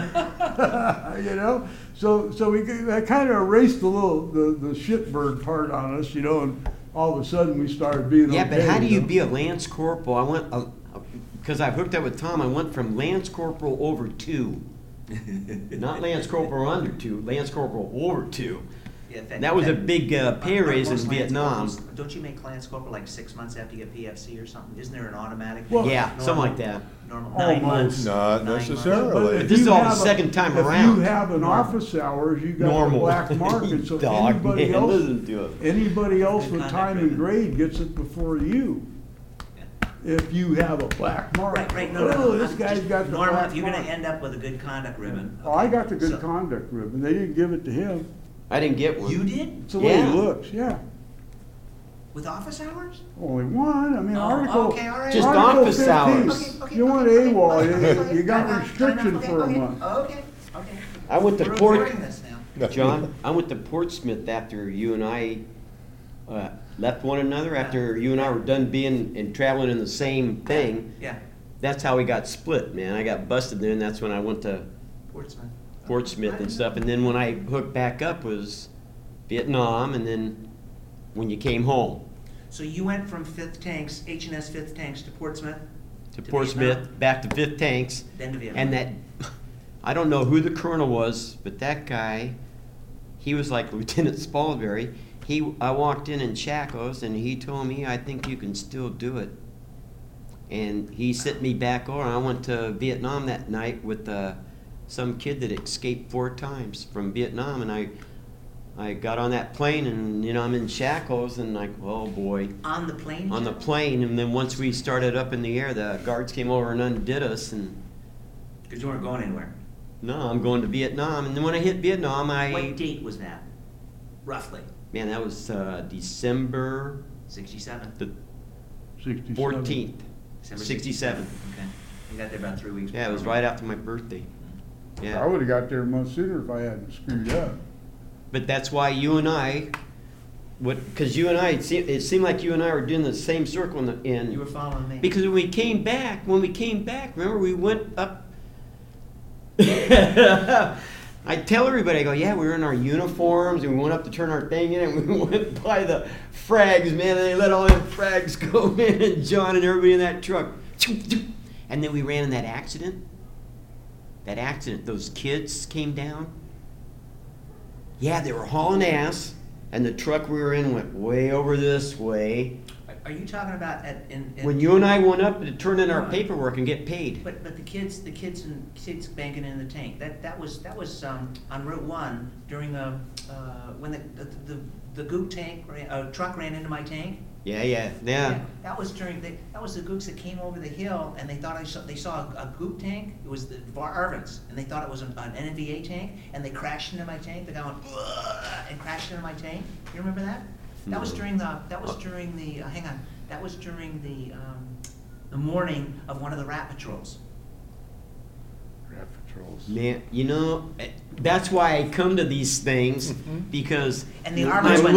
So that kind of erased the shitbird part on us, and all of a sudden we started being Yeah, okay. but how do you be a Lance Corporal? I went, because I've hooked up with Tom, I went from Lance Corporal over 2. Not Lance Corporal under 2, Lance Corporal over 2. Yeah, That was a big pay raise in Most Lance Vietnam. Corporals- Don't you make Lance Corporal like 6 months after you get PFC or something? Isn't there an automatic? Well, Yeah, something normal- like that. Normal, Almost. 9 months. Not 9 months. necessarily. if This is you all the have second time If around. you have an office hours, you got Normal. the black market, so Dog, anybody man, else, listen to it. anybody else Good with conduct time and ribbon. grade gets it before you. If you have a black mark. Right, no. Oh, this I'm guy's just- got the Normal, black if you're gonna mark. end up with a good conduct ribbon. Oh, I got the good So- conduct ribbon. They didn't give it to him. I didn't get one. You did? It's the way Yeah. he looks, yeah. With office hours? Only one, I mean, Oh, Article. okay, all right. Just Article office 15. hours. You want AWOL, you got Time out, restriction okay, for a okay, month. Okay. I went to We're Port, recording this now. John, I went to Portsmouth after you and I left one another, after you and I were done being and traveling in the same thing. Yeah, That's how we got split, man. I got busted there, and that's when I went to Portsmouth. Portsmouth and stuff. And then when I hooked back up was Vietnam, and then when you came home So you went from 5th Tanks, H&S 5th Tanks to Portsmouth? to To Portsmouth, Vietnam? back to 5th Tanks, Then to Vietnam? and that, I don't know who the colonel was, but that guy, he was like Lieutenant Spalsbury. I walked in Chacos, and he told me, I think you can still do it. And he sent me back over, and I went to Vietnam that night with some kid that escaped 4 times from Vietnam, and I got on that plane, and I'm in Chacos, and like, oh boy, On the plane? on the plane. And then once we started up in the air, the guards came over and undid us, and Because you weren't going anywhere. no, I'm going to Vietnam. And then when I hit Vietnam, What date was that? Roughly? man, that was December 67? the 67. 14th, December 67. Okay. You got there about 3 weeks Yeah, it was before. right after my birthday. I Yeah. would've got there a month sooner if I hadn't screwed up. But that's why you and I, because you and I, it seemed like you and I were doing the same circle in. You were following me. Because when we came back, remember we went up. I tell everybody, I go, yeah, we were in our uniforms and we went up to turn our thing in and we went by the frags, man, and they let all them frags go in and John and everybody in that truck. And then we ran in that accident. Those kids came down. Yeah, they were hauling ass and the truck we were in went way over this way. Are you talking about When you and I went up to turn in our paperwork and get paid. But the kids banking in the tank. That was on Route 1 during when the gook tank truck ran into my tank. Yeah. That was that was the gooks that came over the hill and they thought they saw a gook tank. It was the Arvin's and they thought it was an NVA tank and they crashed into my tank. The guy went and crashed into my tank. You remember that? That was during the hang on. That was during the morning of one of the rat patrols. Rat patrols. Man, that's why I come to these things because And the I'm Arvin's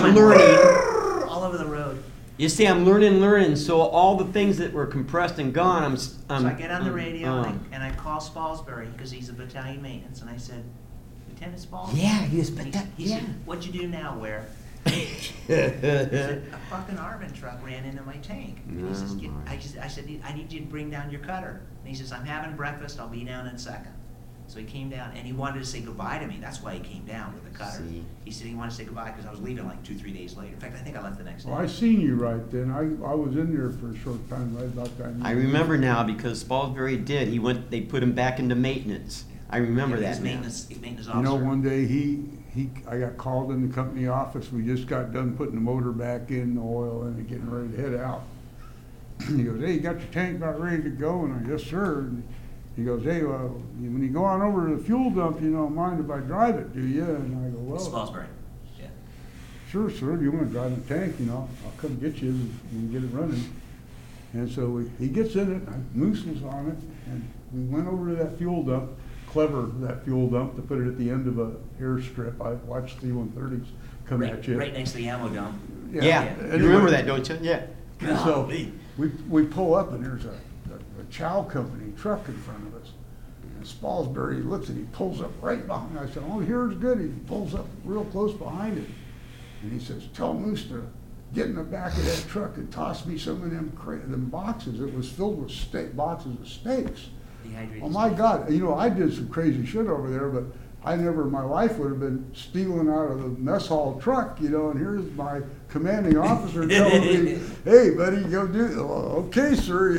learning. all over the road. You see, I'm learning. So all the things that were compressed and gone, So I get on the radio and I call Spalsbury because he's a battalion maintenance, and I said, Lieutenant Spalsbury. Yeah, he was. He said, "What'd you do now, Ware?" He said, "A fucking Arvin truck ran into my tank." And he says, I said, "I need you to bring down your cutter." And he says, "I'm having breakfast. I'll be down in a second." So he came down, and he wanted to say goodbye to me. That's why he came down with the cutter. See. He said he wanted to say goodbye because I was leaving like 2-3 days later. In fact, I think I left the next day. Well, I seen you right then. I was in there for a short time, right about that. I remember now because Spalsbury did. They put him back into maintenance. I remember Yeah, that. His now. maintenance officer. You know, one day I got called in the company office. We just got done putting the motor back in, the oil in, and getting ready to head out. He goes, "Hey, you got your tank about ready to go?" And I, "Yes, sir." And he goes, "Hey, when you go on over to the fuel dump, you don't mind if I drive it, do you?" And I go, "Well, Spalsbury. Yeah. sure, sir. Do you want to drive the tank? I'll come get you and get it running." And so he gets in it, Moose was on it, and we went over to that fuel dump. Clever, that fuel dump, to put it at the end of a airstrip. I watched C-130s come at you. Right next to the ammo dump. Yeah, Anyway, you remember that, don't you? Yeah. And so Golly. we pull up and there's a Chow Company truck in front of us. And Spalsbury looks and he pulls up right behind. I said, "Oh, here's good." He pulls up real close behind it. And he says, "Tell Moose to get in the back of that truck and toss me some of them boxes." It was filled with boxes of steaks. Dehydrated. Oh my God, I did some crazy shit over there, but I never in my life would have been stealing out of the mess hall truck, and here's my commanding officer telling me, "Hey, buddy, go do it." "Well, okay, sir,"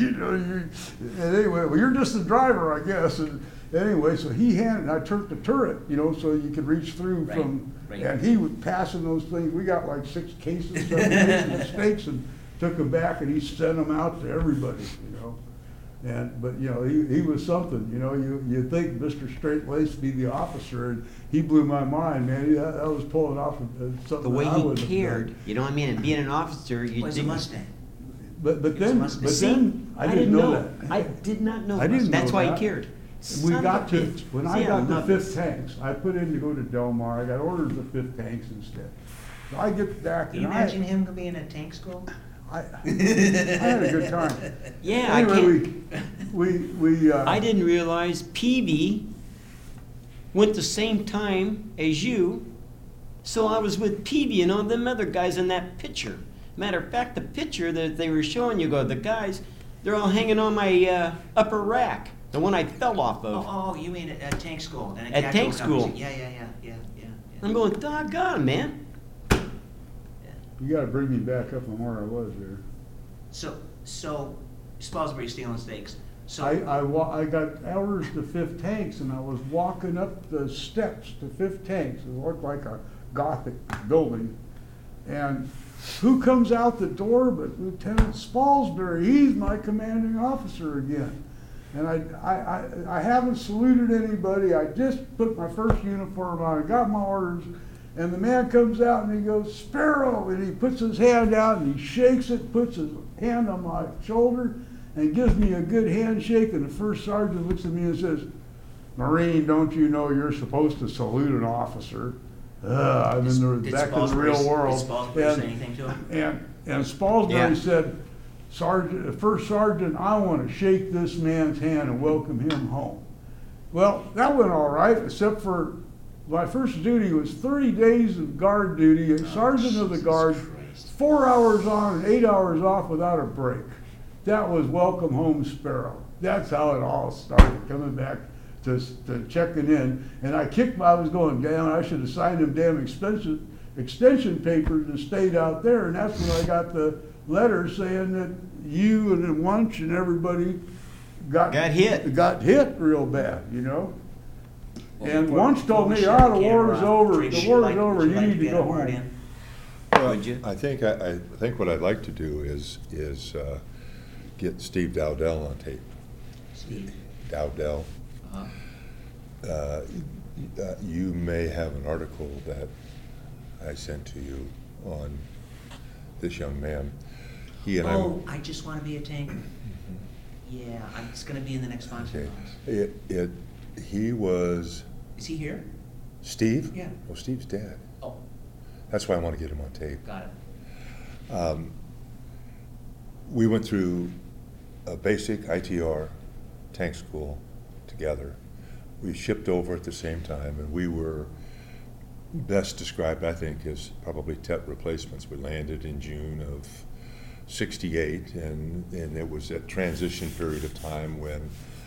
and anyway, well, you're just the driver, I guess. And anyway, so I turned the turret, so you could reach through Right. and he was passing those things. We got like 6 cases, 7 cases of steaks and took them back and he sent them out to everybody, But he was something. You think Mr. Straight-Laced be the officer, and he blew my mind, man. That was pulling off something. The way that I he wouldn't have cared, done. you know what I mean? And being an officer, you Was a Mustang. But was a then Mustang. I didn't know that. I did not know. I didn't know That's why that. he cared. We Son of got a to bitch. when See, I got the love 5th this. tanks. I put in to go to Del Mar. I got orders of 5th tanks instead. So I get back Can you and imagine him being at tank school? I had a good time. Yeah, I Anyway, can't. we I didn't realize Peavy went the same time as you, so I was with Peavy and all them other guys in that picture. Matter of fact, the picture that they were showing you, the guys, they're all hanging on my upper rack, the one I fell off of. Oh, you mean at tank school? And At tank Jacko school. Yeah. I'm going, doggone, man. You got to bring me back up on where I was there. So Spalsbury stealing steaks. So I got orders to 5th tanks, and I was walking up the steps to 5th tanks. It looked like a Gothic building. And who comes out the door but Lieutenant Spalsbury? He's my commanding officer again. And I haven't saluted anybody. I just put my first uniform on. I got my orders. And the man comes out and he goes, "Sparrow," and he puts his hand out and he shakes it, puts his hand on my shoulder, and gives me a good handshake. And the first sergeant looks at me and says, "Marine, don't you know you're supposed to salute an officer?" I'm Did back in the real Spalsbury- world. Did Spalsbury say anything to him? And Spalsbury Yeah. said, First Sergeant, I want to shake this man's hand and welcome him home. Well, that went all right, except for my first duty was 30 days of guard duty, as sergeant of the Jesus guard, Christ. 4 hours on and 8 hours off without a break. That was welcome home Sparrow. That's how it all started, coming back to checking in. And I was going, damn, I should have signed them damn extension papers and stayed out there. And that's when I got the letter saying that you and then Wunsch and everybody got hit real bad, you know. And Wunsch told me, the war is over, the war is over, you need to go home. Would you? I think what I'd like to do is get Steve Dowdell on tape. Steve. Dowdell. Uh-huh. You may have an article that I sent to you on this young man. He and Oh, I just want to be a tanker. Yeah, it's going to be in the next sponsor. He was Is he here? Steve. Yeah. Oh, Steve's dead. Oh, That's why I want to get him on tape. got it. We went through a basic ITR tank school together. We shipped over at the same time, and we were best described, I think, as probably TET replacements. We landed in June of '68, and it was that transition period of time when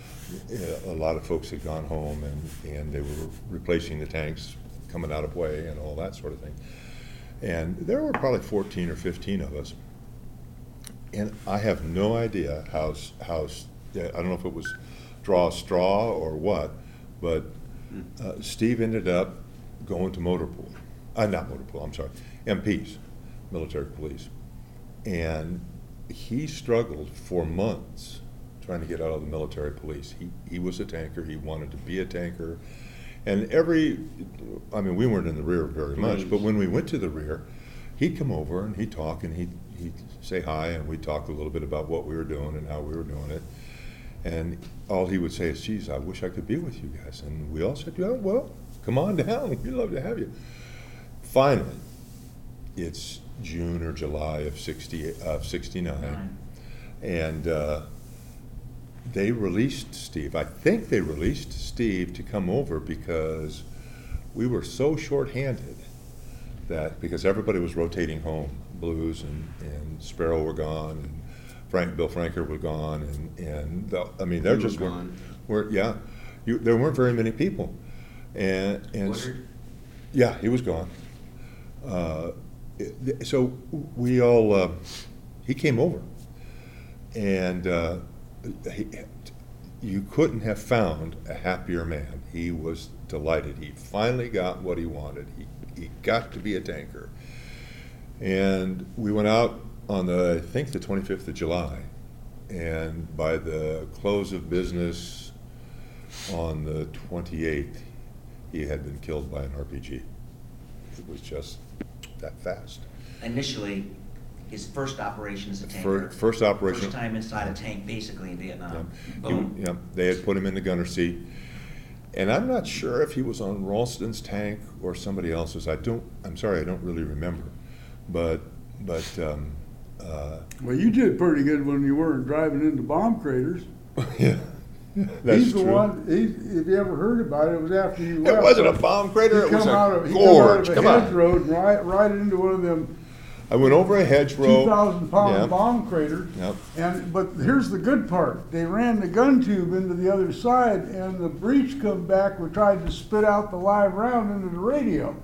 a lot of folks had gone home, and they were replacing the tanks coming out of way and all that sort of thing. And there were probably 14 or 15 of us. And I have no idea how I don't know if it was draw a straw or what, but Steve ended up going to motor pool. Not motor pool, I'm sorry, MPs, military police. And he struggled for months trying to get out of the military police. He was a tanker, he wanted to be a tanker. And we weren't in the rear very much, but when we went to the rear, he'd come over and he'd talk and he'd say hi, and we'd talk a little bit about what we were doing and how we were doing it. And all he would say is, geez, I wish I could be with you guys. And we all said, yeah, well, come on down, we'd love to have you. Finally, it's June or July of 69, and they released Steve. I think they released Steve to come over because we were so short-handed that because everybody was rotating home, Blues and Sparrow were gone, and Bill Franker was gone, and there just gone. There weren't very many people, and Woodard? yeah, he was gone. So we all he came over, and you couldn't have found a happier man. He was delighted. He finally got what he wanted. He got to be a tanker. And we went out on I think the 25th of July, and by the close of business on the 28th, he had been killed by an RPG. It was just that fast. Initially, his first operation as a tanker. First operation. First time inside a tank, basically, in Vietnam. Yeah, they had put him in the gunner seat. And I'm not sure if he was on Ralston's tank or somebody else's. I'm sorry, I don't really remember. But Well, you did pretty good when you weren't driving into bomb craters. yeah, that's He's the true. one, if you ever heard about it, it was after you left. It wasn't a bomb crater, it He was come out a of gorge. a Come hedge on. road and right into one of them I went over a hedgerow. 2,000-pound Yeah. bomb craters. Yep. But here's the good part. They ran the gun tube into the other side, and the breech come back. We tried to spit out the live round into the radio.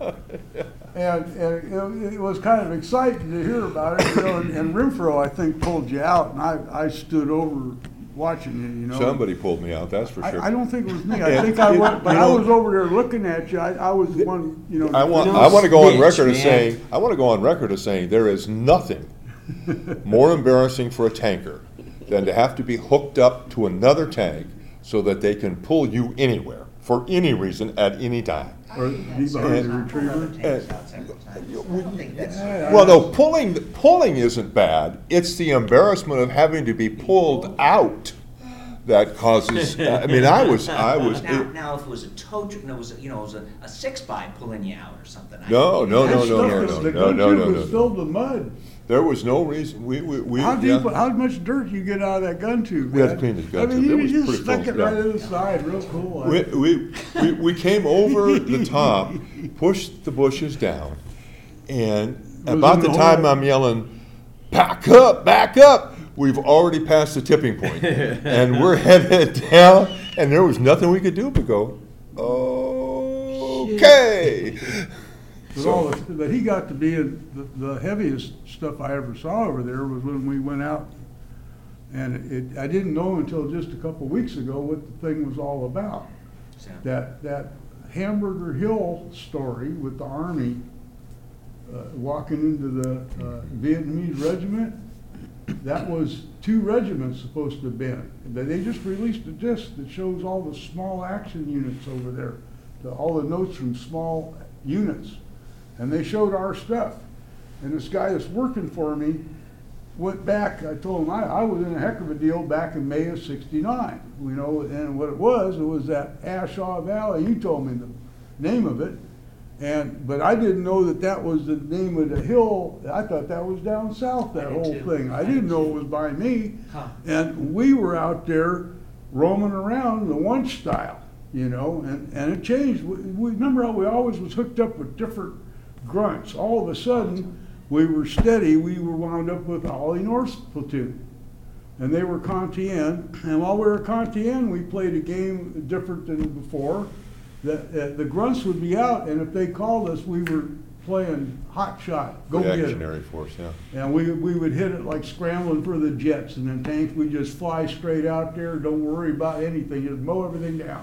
And it was kind of exciting to hear about it. You know, and Renfro, I think, pulled you out, and I stood over watching you. You know. Somebody pulled me out, that's for sure. I don't think it was me. I Yeah. think I went, but You I know- was over there looking at you. I was the one, you know. I want to go on record as saying, there is nothing more embarrassing for a tanker than to have to be hooked up to another tank so that they can pull you anywhere for any reason at any time. Or be behind the retriever. Well, no, pulling isn't bad. It's the embarrassment of having to be pulled out that causes, I mean, I was. Now, if it was a tow truck, no, it was, it was a 6x pulling you out or something. No, no, That no, stuff no, was- no, the no, no, gun no, tube no, was no. filled with mud. There was no reason, we, How yeah. deep, how much dirt you get out of that gun tube? We had to man? clean the gun I mean, tube. It you was just pretty stuck full, it yeah. right in the side, real cool. We came over the top, pushed the bushes down, and Was about in the the time hole. I'm yelling, back up, we've already passed the tipping point. And we're headed down, and there was nothing we could do but go, okay. But he got to be the heaviest stuff I ever saw over there was when we went out. And I didn't know until just a couple weeks ago what the thing was all about. So, That Hamburger Hill story with the Army walking into the Vietnamese regiment, that was 2 regiments supposed to have been. But they just released a disc that shows all the small action units over there, all the notes from small units. And they showed our stuff. And this guy that's working for me went back, I told him I was in a heck of a deal back in May of '69, and what it was that Ashaw Valley, you told me the name of it, but I didn't know that was the name of the hill. I thought that was down south, that I did whole too. thing. I didn't know it was by me. Huh. And we were out there roaming around the Wunsch style, and it changed. We remember how we always was hooked up with different grunts. All of a sudden, we were steady. We were wound up with Ollie North's platoon. And they were Kantian. And while we were Kantian, we played a game different than before. The grunts would be out, and if they called us, we were playing hot shot, go get 'em. Reactionary force, yeah. And we would hit it like scrambling for the jets, and then tanks, we just fly straight out there, don't worry about anything, just mow everything down.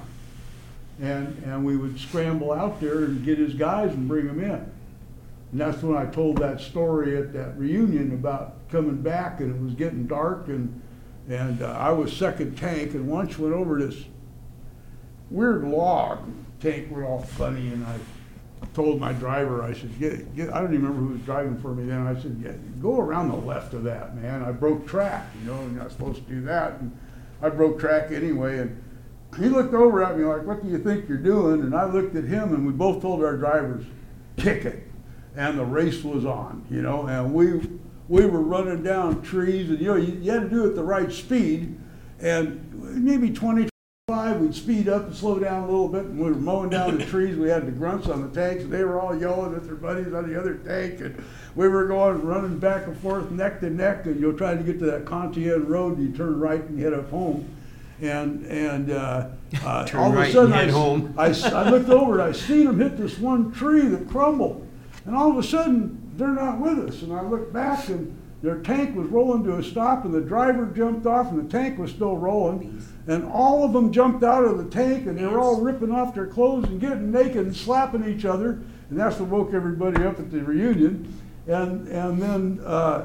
And we would scramble out there and get his guys and bring them in. And that's when I told that story at that reunion about coming back, and it was getting dark, and I was second tank, and once went over this weird log. Tank were all funny, and I told my driver, I said, get, I don't even remember who was driving for me then. I said, go around the left of that, man. I broke track, you're not supposed to do that. And I broke track anyway, and he looked over at me like, what do you think you're doing? And I looked at him, and we both told our drivers, kick it. And the race was on, and we were running down trees, and you had to do it at the right speed, and maybe 20, 25, we'd speed up and slow down a little bit, and we were mowing down the trees. We had the grunts on the tanks, and they were all yelling at their buddies on the other tank, and we were going, running back and forth, neck to neck, and you'll try to get to that Kantian road, and you turn right and head up home. And all of a right sudden, and head home. I looked over, and I seen them hit this one tree that crumbled. And all of a sudden, they're not with us. And I looked back, and their tank was rolling to a stop, and the driver jumped off, and the tank was still rolling. And all of them jumped out of the tank, and they were all ripping off their clothes and getting naked and slapping each other. And that's what woke everybody up at the reunion. And then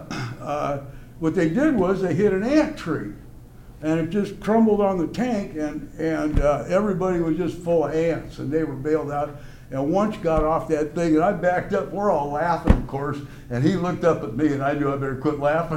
what they did was they hit an ant tree. And it just crumbled on the tank, and everybody was just full of ants, and they were bailed out. And Wunsch got off that thing, and I backed up. We're all laughing, of course. And he looked up at me, and I knew I better quit laughing.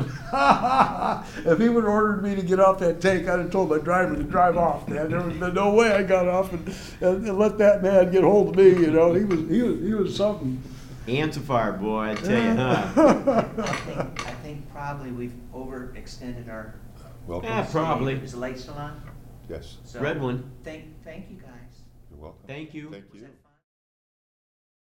If he would have ordered me to get off that tank, I'd have told my driver to drive off. Man, there was no way I got off and let that man get hold of me. He was something. Ants afire, boy, I tell you, huh? I think probably we've overextended our, Welcome. Yeah, probably. is the light still on? Yes, So, Red one. Thank you, guys. you're welcome. Thank you. Thank you.